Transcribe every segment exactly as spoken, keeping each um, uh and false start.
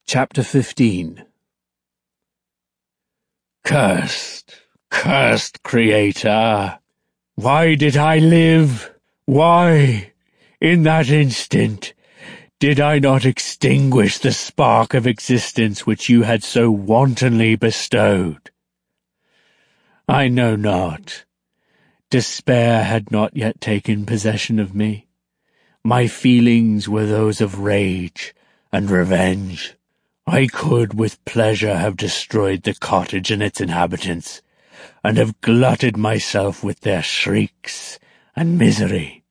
Chapter fifteen. Cursed, cursed Creator! Why did I live? Why, in that instant, did I not extinguish the spark of existence which you had so wantonly bestowed? I know not. Despair had not yet taken possession of me. My feelings were those of rage and revenge. I could with pleasure have destroyed the cottage and its inhabitants, and have glutted myself with their shrieks and misery.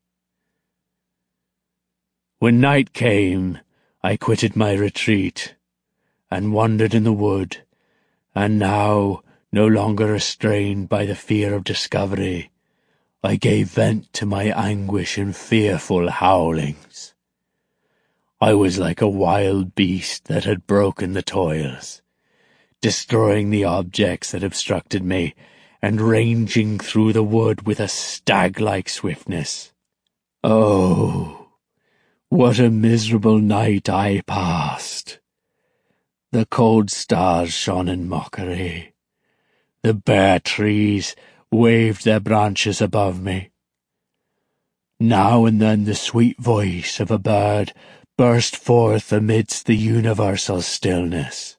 When night came, I quitted my retreat, and wandered in the wood, and now, no longer restrained by the fear of discovery, I gave vent to my anguish in fearful howlings. I was like a wild beast that had broken the toils, destroying the objects that obstructed me, and ranging through the wood with a stag-like swiftness. Oh, what a miserable night I passed! The cold stars shone in mockery. The bare trees waved their branches above me. Now and then the sweet voice of a bird burst forth amidst the universal stillness.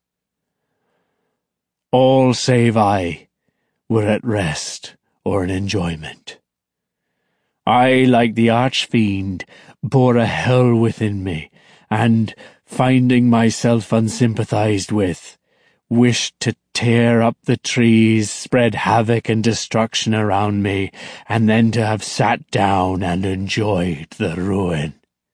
All save I were at rest or in enjoyment. I, like the arch-fiend, bore a hell within me, and, finding myself unsympathized with, wished to tear up the trees, spread havoc and destruction around me, and then to have sat down and enjoyed the ruin.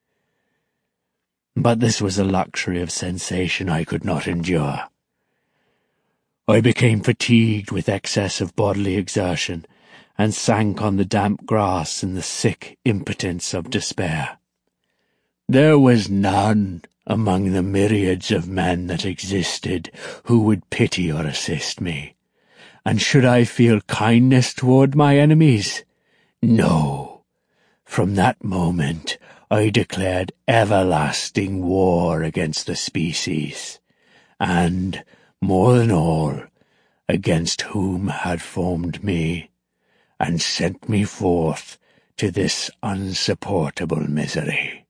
But this was a luxury of sensation I could not endure. I became fatigued with excess of bodily exertion, and sank on the damp grass in the sick impotence of despair. There was none among the myriads of men that existed who would pity or assist me, and should I feel kindness toward my enemies? No. From that moment I declared everlasting war against the species, and, more than all, against whom had formed me, and sent me forth to this unsupportable misery.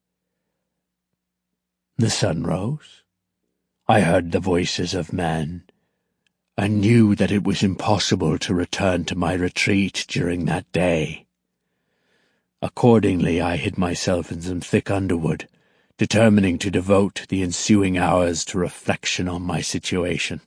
The sun rose. I heard the voices of men, and knew that it was impossible to return to my retreat during that day. Accordingly, I hid myself in some thick underwood, determining to devote the ensuing hours to reflection on my situation.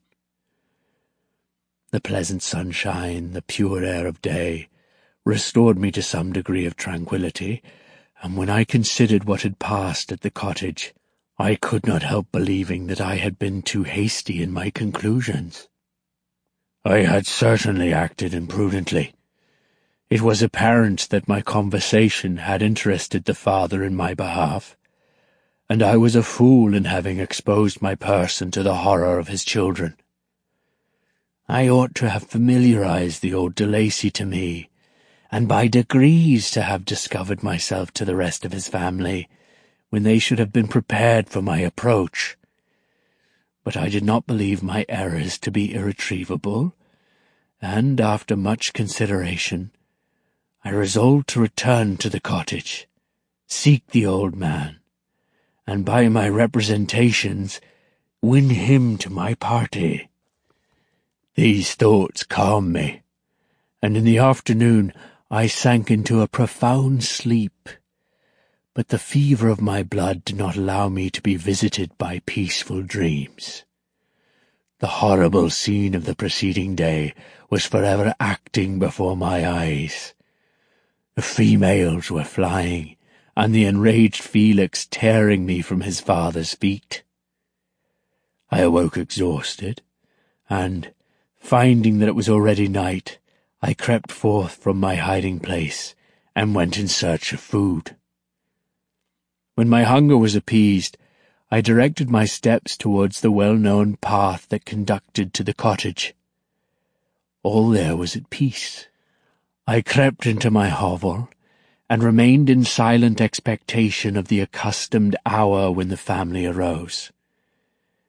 The pleasant sunshine, the pure air of day, restored me to some degree of tranquillity, and when I considered what had passed at the cottage, I could not help believing that I had been too hasty in my conclusions. I had certainly acted imprudently. It was apparent that my conversation had interested the father in my behalf, and I was a fool in having exposed my person to the horror of his children. I ought to have familiarized the old De Lacy to me, and by degrees to have discovered myself to the rest of his family, when they should have been prepared for my approach. But I did not believe my errors to be irretrievable, and, after much consideration, I resolved to return to the cottage, seek the old man, and by my representations win him to my party. These thoughts calmed me, and in the afternoon I sank into a profound sleep, but the fever of my blood did not allow me to be visited by peaceful dreams. The horrible scene of the preceding day was forever acting before my eyes. The females were flying, and the enraged Felix tearing me from his father's feet. I awoke exhausted, and, finding that it was already night, I crept forth from my hiding-place and went in search of food. When my hunger was appeased, I directed my steps towards the well-known path that conducted to the cottage. All there was at peace. I crept into my hovel, and remained in silent expectation of the accustomed hour when the family arose.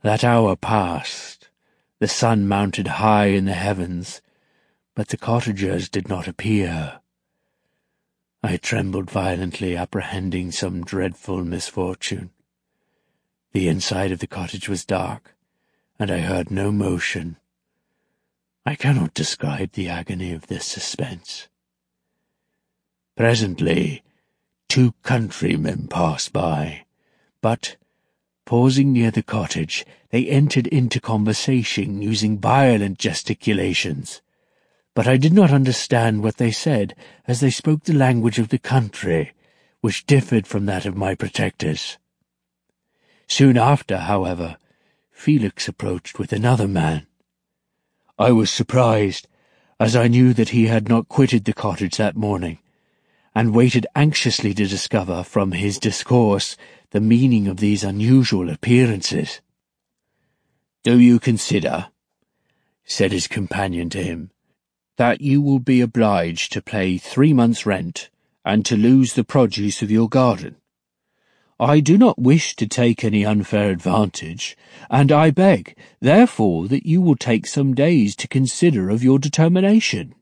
That hour passed. The sun mounted high in the heavens, but the cottagers did not appear. I trembled violently, apprehending some dreadful misfortune. The inside of the cottage was dark, and I heard no motion. I cannot describe the agony of this suspense. Presently, two countrymen passed by, but, pausing near the cottage, they entered into conversation, using violent gesticulations. But I did not understand what they said, as they spoke the language of the country, which differed from that of my protectors. Soon after, however, Felix approached with another man. I was surprised, as I knew that he had not quitted the cottage that morning, and waited anxiously to discover from his discourse the meaning of these unusual appearances. "Do you consider," said his companion to him, "that you will be obliged to pay three months' rent, and to lose the produce of your garden? I do not wish to take any unfair advantage, and I beg, therefore, that you will take some days to consider of your determination."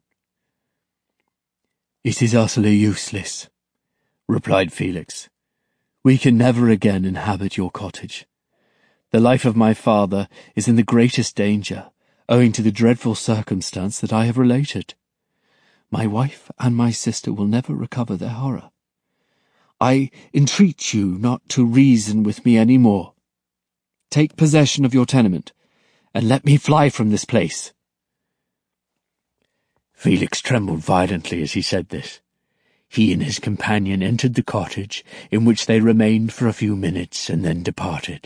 "It is utterly useless," replied Felix. "We can never again inhabit your cottage. The life of my father is in the greatest danger, owing to the dreadful circumstance that I have related. My wife and my sister will never recover their horror. I entreat you not to reason with me any more. Take possession of your tenement, and let me fly from this place." Felix trembled violently as he said this. He and his companion entered the cottage, in which they remained for a few minutes and then departed.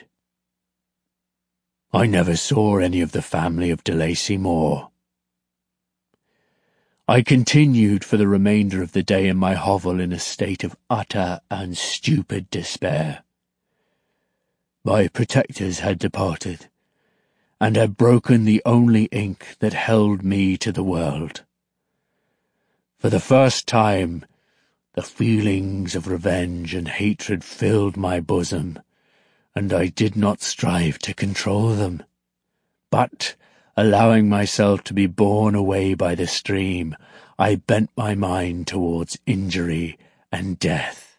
I never saw any of the family of de Lacy more. I continued for the remainder of the day in my hovel in a state of utter and stupid despair. My protectors had departed, and had broken the only ink that held me to the world. For the first time, the feelings of revenge and hatred filled my bosom, and I did not strive to control them, but, allowing myself to be borne away by the stream, I bent my mind towards injury and death.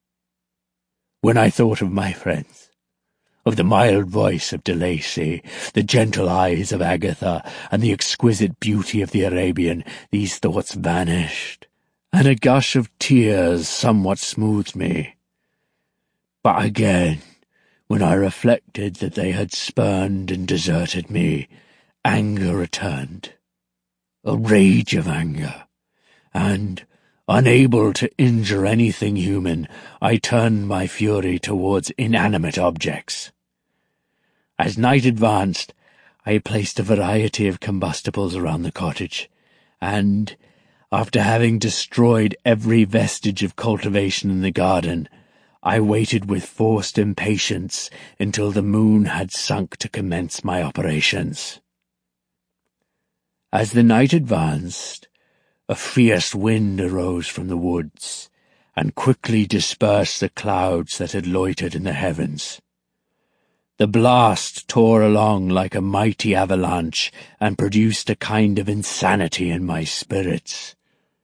When I thought of my friends, of the mild voice of de Lacy, the gentle eyes of Agatha, and the exquisite beauty of the Arabian, these thoughts vanished, and a gush of tears somewhat smoothed me. But again, when I reflected that they had spurned and deserted me, anger returned, a rage of anger, and, unable to injure anything human, I turned my fury towards inanimate objects. As night advanced, I placed a variety of combustibles around the cottage, and, after having destroyed every vestige of cultivation in the garden, I waited with forced impatience until the moon had sunk to commence my operations. As the night advanced, a fierce wind arose from the woods, and quickly dispersed the clouds that had loitered in the heavens. The blast tore along like a mighty avalanche, and produced a kind of insanity in my spirits.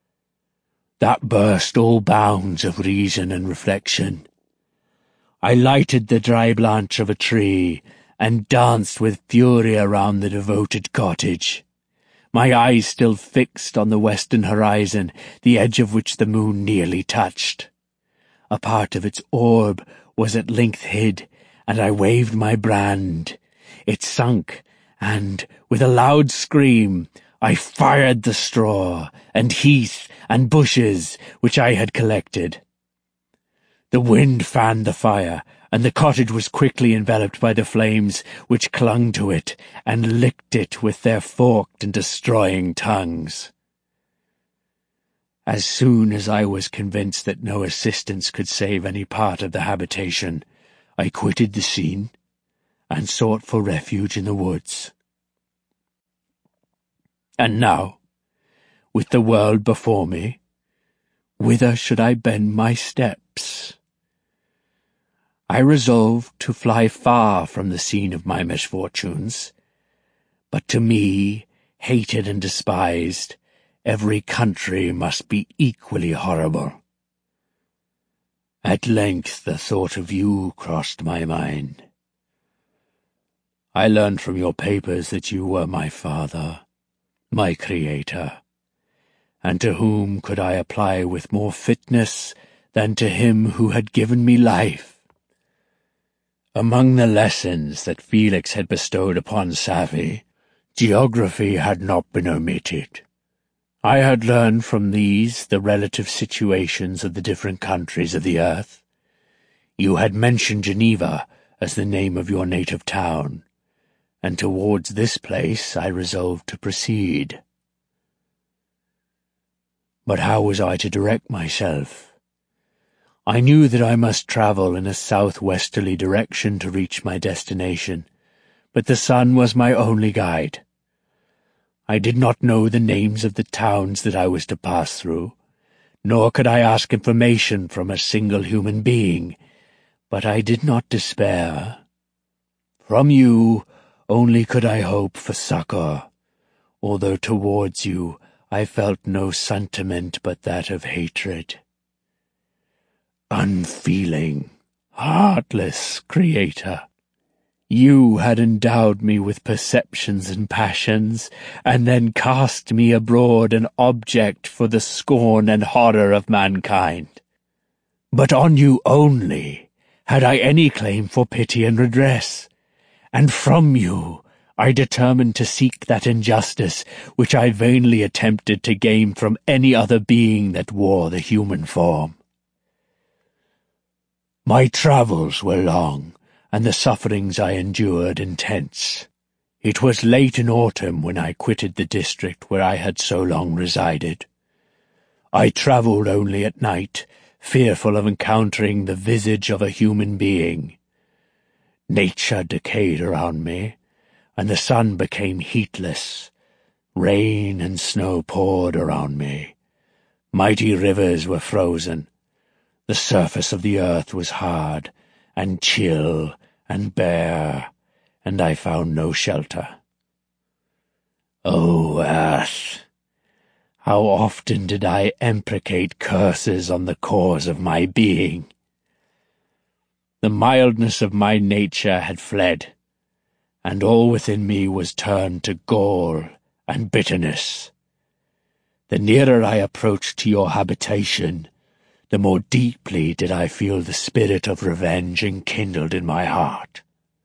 That burst all bounds of reason and reflection. I lighted the dry branch of a tree, and danced with fury around the devoted cottage, my eyes still fixed on the western horizon, the edge of which the moon nearly touched. A part of its orb was at length hid, and I waved my brand. It sunk, and, with a loud scream, I fired the straw, and heath, and bushes, which I had collected. The wind fanned the fire, and the cottage was quickly enveloped by the flames, which clung to it, and licked it with their forked and destroying tongues. As soon as I was convinced that no assistance could save any part of the habitation, I quitted the scene, and sought for refuge in the woods. And now, with the world before me, whither should I bend my steps? I resolved to fly far from the scene of my misfortunes. But to me, hated and despised, every country must be equally horrible. At length the thought of you crossed my mind. I learned from your papers that you were my father, my creator, and to whom could I apply with more fitness than to him who had given me life? Among the lessons that Felix had bestowed upon Safie, geography had not been omitted. I had learned from these the relative situations of the different countries of the earth. You had mentioned Geneva as the name of your native town, and towards this place I resolved to proceed. But how was I to direct myself? I knew that I must travel in a southwesterly direction to reach my destination, but the sun was my only guide. I did not know the names of the towns that I was to pass through, nor could I ask information from a single human being, but I did not despair. From you only could I hope for succor, although towards you I felt no sentiment but that of hatred. Unfeeling, heartless creator, you had endowed me with perceptions and passions, and then cast me abroad an object for the scorn and horror of mankind. But on you only had I any claim for pity and redress, and from you I determined to seek that injustice which I vainly attempted to gain from any other being that wore the human form. My travels were long, and the sufferings I endured intense. It was late in autumn when I quitted the district where I had so long resided. I travelled only at night, fearful of encountering the visage of a human being. Nature decayed around me, and the sun became heatless. Rain and snow poured around me. Mighty rivers were frozen. The surface of the earth was hard, and chill, and bare, and I found no shelter. O earth! How often did I imprecate curses on the cause of my being! The mildness of my nature had fled, and all within me was turned to gall and bitterness. The nearer I approached to your habitation, the more deeply did I feel the spirit of revenge enkindled in my heart.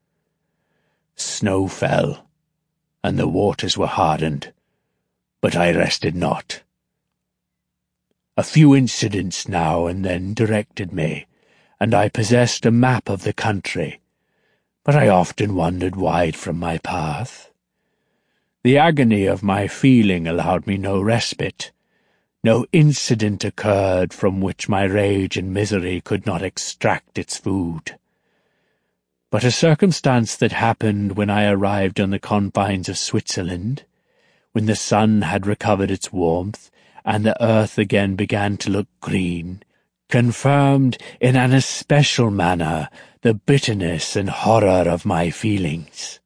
Snow fell, and the waters were hardened, but I rested not. A few incidents now and then directed me, and I possessed a map of the country, but I often wandered wide from my path. The agony of my feeling allowed me no respite. No incident occurred from which my rage and misery could not extract its food. But a circumstance that happened when I arrived on the confines of Switzerland, when the sun had recovered its warmth, and the earth again began to look green, confirmed in an especial manner the bitterness and horror of my feelings.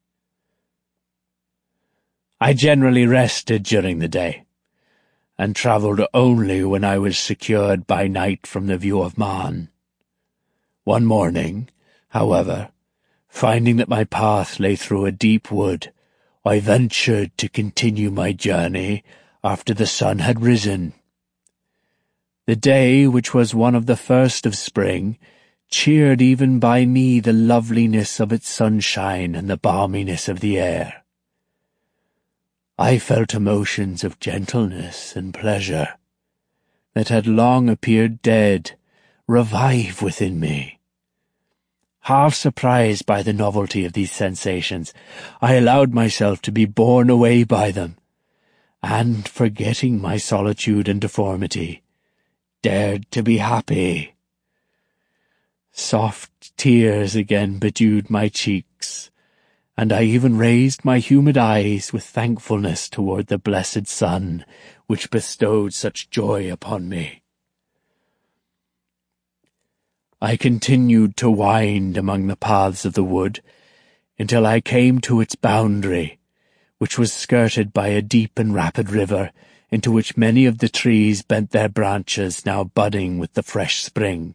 I generally rested during the day, and travelled only when I was secured by night from the view of Man. One morning, however, finding that my path lay through a deep wood, I ventured to continue my journey after the sun had risen. The day, which was one of the first of spring, cheered even by me the loveliness of its sunshine and the balminess of the air. I felt emotions of gentleness and pleasure, that had long appeared dead, revive within me. Half surprised by the novelty of these sensations, I allowed myself to be borne away by them, and, forgetting my solitude and deformity, dared to be happy. Soft tears again bedewed my cheeks, and I even raised my humid eyes with thankfulness toward the blessed sun, which bestowed such joy upon me. I continued to wind among the paths of the wood until I came to its boundary, which was skirted by a deep and rapid river into which many of the trees bent their branches, now budding with the fresh spring.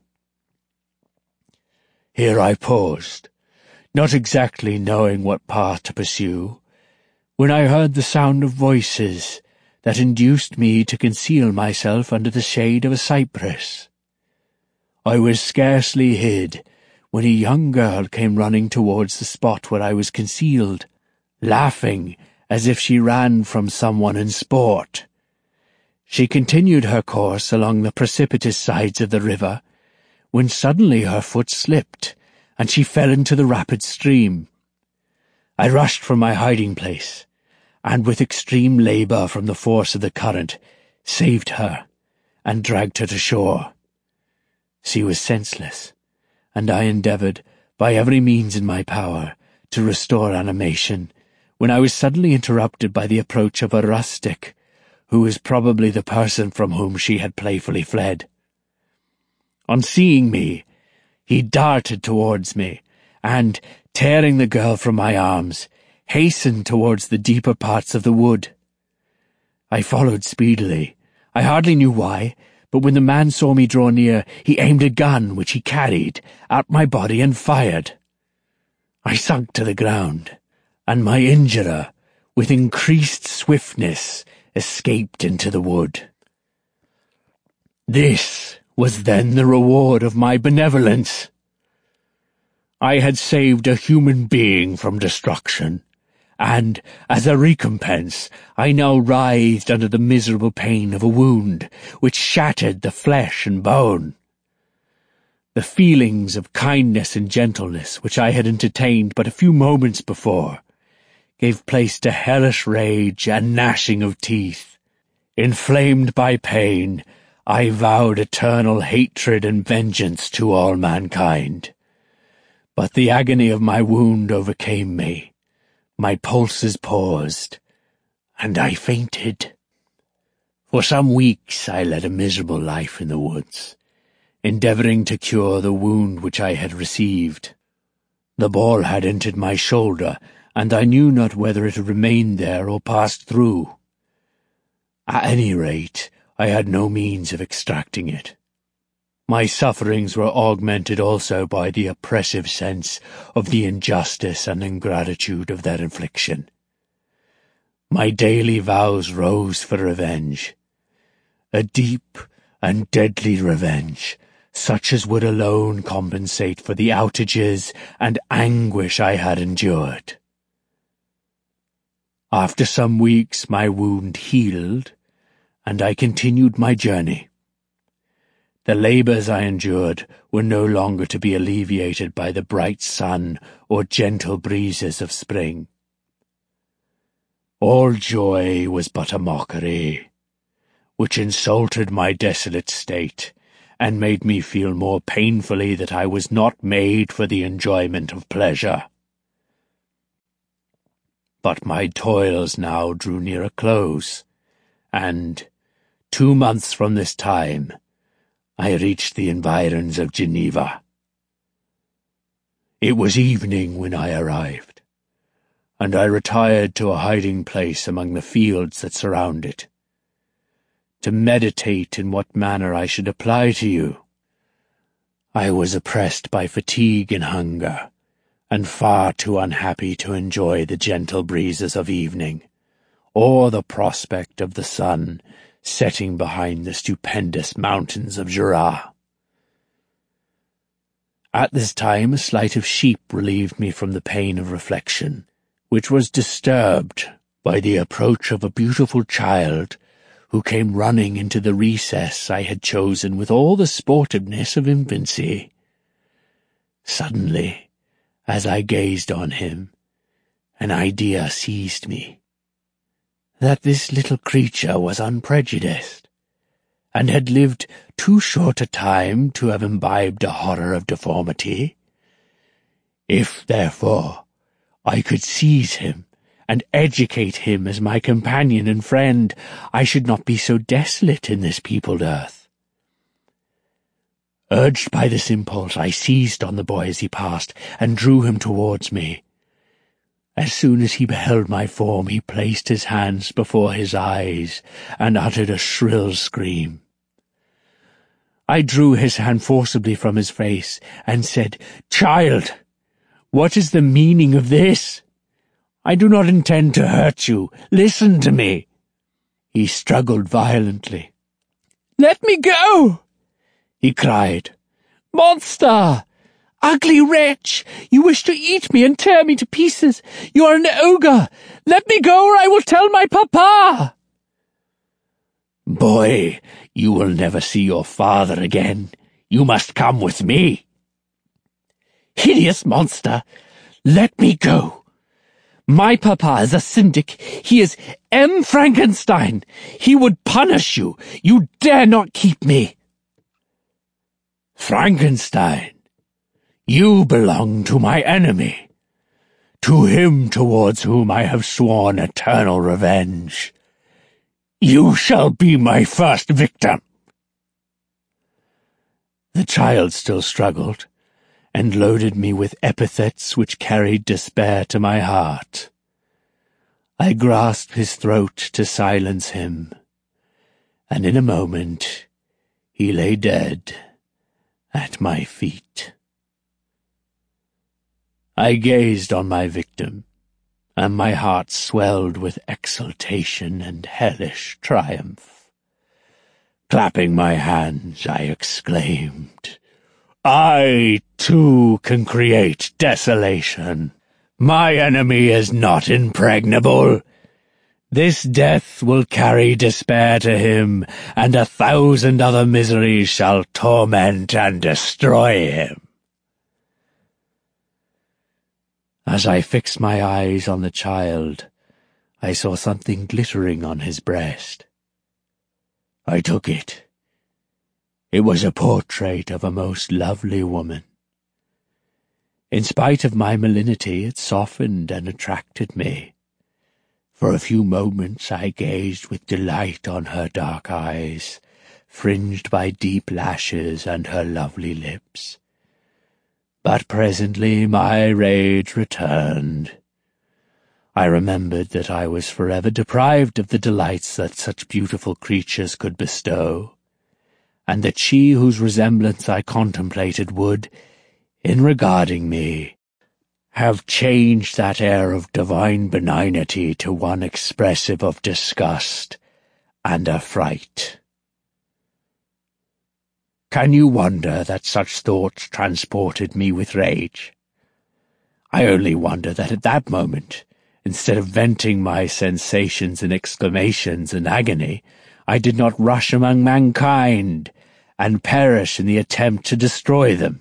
Here I paused, not exactly knowing what path to pursue, when I heard the sound of voices that induced me to conceal myself under the shade of a cypress. I was scarcely hid when a young girl came running towards the spot where I was concealed, laughing as if she ran from someone in sport. She continued her course along the precipitous sides of the river, when suddenly her foot slipped, and she fell into the rapid stream. I rushed from my hiding place, and with extreme labour from the force of the current, saved her, and dragged her to shore. She was senseless, and I endeavoured, by every means in my power, to restore animation, when I was suddenly interrupted by the approach of a rustic, who was probably the person from whom she had playfully fled. On seeing me, he darted towards me, and, tearing the girl from my arms, hastened towards the deeper parts of the wood. I followed speedily. I hardly knew why, but when the man saw me draw near, he aimed a gun which he carried at my body and fired. I sunk to the ground, and my injurer, with increased swiftness, escaped into the wood. This was then the reward of my benevolence. I had saved a human being from destruction, and, as a recompense, I now writhed under the miserable pain of a wound which shattered the flesh and bone. The feelings of kindness and gentleness which I had entertained but a few moments before gave place to hellish rage and gnashing of teeth. Inflamed by pain, I vowed eternal hatred and vengeance to all mankind. But the agony of my wound overcame me. My pulses paused, and I fainted. For some weeks I led a miserable life in the woods, endeavouring to cure the wound which I had received. The ball had entered my shoulder, and I knew not whether it had remained there or passed through. At any rate, I had no means of extracting it. My sufferings were augmented also by the oppressive sense of the injustice and ingratitude of their infliction. My daily vows rose for revenge, a deep and deadly revenge, such as would alone compensate for the outages and anguish I had endured. After some weeks my wound healed, and I continued my journey. The labours I endured were no longer to be alleviated by the bright sun or gentle breezes of spring. All joy was but a mockery, which insulted my desolate state, and made me feel more painfully that I was not made for the enjoyment of pleasure. But my toils now drew near a close, and, two months from this time, I reached the environs of Geneva. It was evening when I arrived, and I retired to a hiding place among the fields that surround it, to meditate in what manner I should apply to you. I was oppressed by fatigue and hunger, and far too unhappy to enjoy the gentle breezes of evening, or the prospect of the sun setting behind the stupendous mountains of Jura. At this time a sleight of sheep relieved me from the pain of reflection, which was disturbed by the approach of a beautiful child who came running into the recess I had chosen with all the sportiveness of infancy. Suddenly, as I gazed on him, an idea seized me, that this little creature was unprejudiced, and had lived too short a time to have imbibed a horror of deformity. If, therefore, I could seize him and educate him as my companion and friend, I should not be so desolate in this peopled earth. Urged by this impulse, I seized on the boy as he passed and drew him towards me. As soon as he beheld my form, he placed his hands before his eyes and uttered a shrill scream. I drew his hand forcibly from his face and said, "Child, what is the meaning of this? I do not intend to hurt you. Listen to me." He struggled violently. "Let me go!" he cried. "Monster! Ugly wretch! You wish to eat me and tear me to pieces. You are an ogre! Let me go, or I will tell my papa!" "Boy, you will never see your father again. You must come with me." "Hideous monster! Let me go. My papa is a syndic. He is M. Frankenstein. He would punish you. You dare not keep me." "Frankenstein, you belong to my enemy, to him towards whom I have sworn eternal revenge. You shall be my first victim." The child still struggled, and loaded me with epithets which carried despair to my heart. I grasped his throat to silence him, and in a moment he lay dead at my feet. I gazed on my victim, and my heart swelled with exultation and hellish triumph. Clapping my hands, I exclaimed, "I, too, can create desolation. My enemy is not impregnable. This death will carry despair to him, and a thousand other miseries shall torment and destroy him." As I fixed my eyes on the child, I saw something glittering on his breast. I took it. It was a portrait of a most lovely woman. In spite of my malignity, it softened and attracted me. For a few moments I gazed with delight on her dark eyes, fringed by deep lashes, and her lovely lips. But presently my rage returned. I remembered that I was forever deprived of the delights that such beautiful creatures could bestow, and that she whose resemblance I contemplated would, in regarding me, have changed that air of divine benignity to one expressive of disgust and affright. Can you wonder that such thoughts transported me with rage? I only wonder that at that moment, instead of venting my sensations in exclamations and agony, I did not rush among mankind and perish in the attempt to destroy them.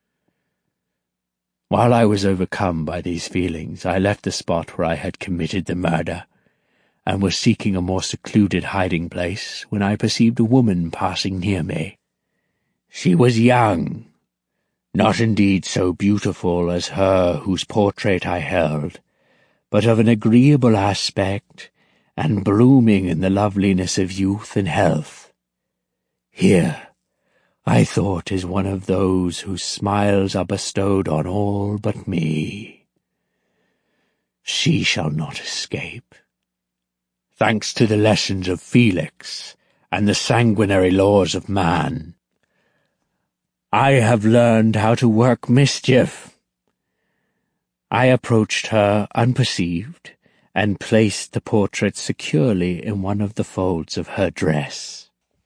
While I was overcome by these feelings, I left the spot where I had committed the murder, and was seeking a more secluded hiding-place, when I perceived a woman passing near me. She was young, not indeed so beautiful as her whose portrait I held, but of an agreeable aspect, and blooming in the loveliness of youth and health. Here, I thought, is one of those whose smiles are bestowed on all but me. She shall not escape. Thanks to the lessons of Felix and the sanguinary laws of man, I have learned how to work mischief. I approached her unperceived, and placed the portrait securely in one of the folds of her dress.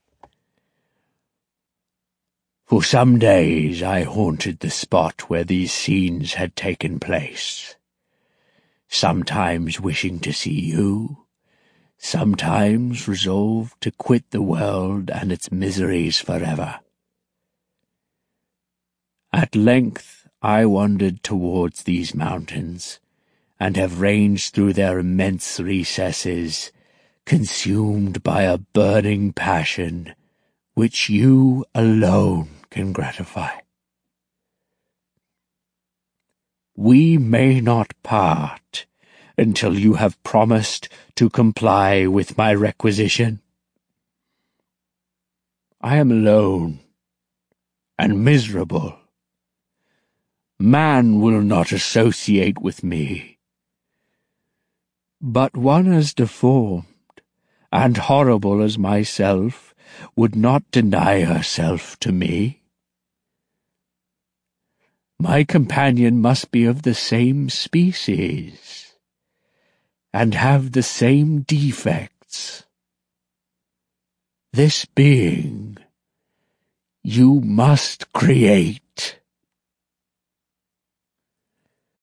For some days I haunted the spot where these scenes had taken place, sometimes wishing to see you, sometimes resolved to quit the world and its miseries forever. At length I wandered towards these mountains, and have ranged through their immense recesses, consumed by a burning passion which you alone can gratify. We may not part until you have promised to comply with my requisition. I am alone, and miserable. Man will not associate with me, but one as deformed and horrible as myself would not deny herself to me. My companion must be of the same species, and have the same defects. This being you must create.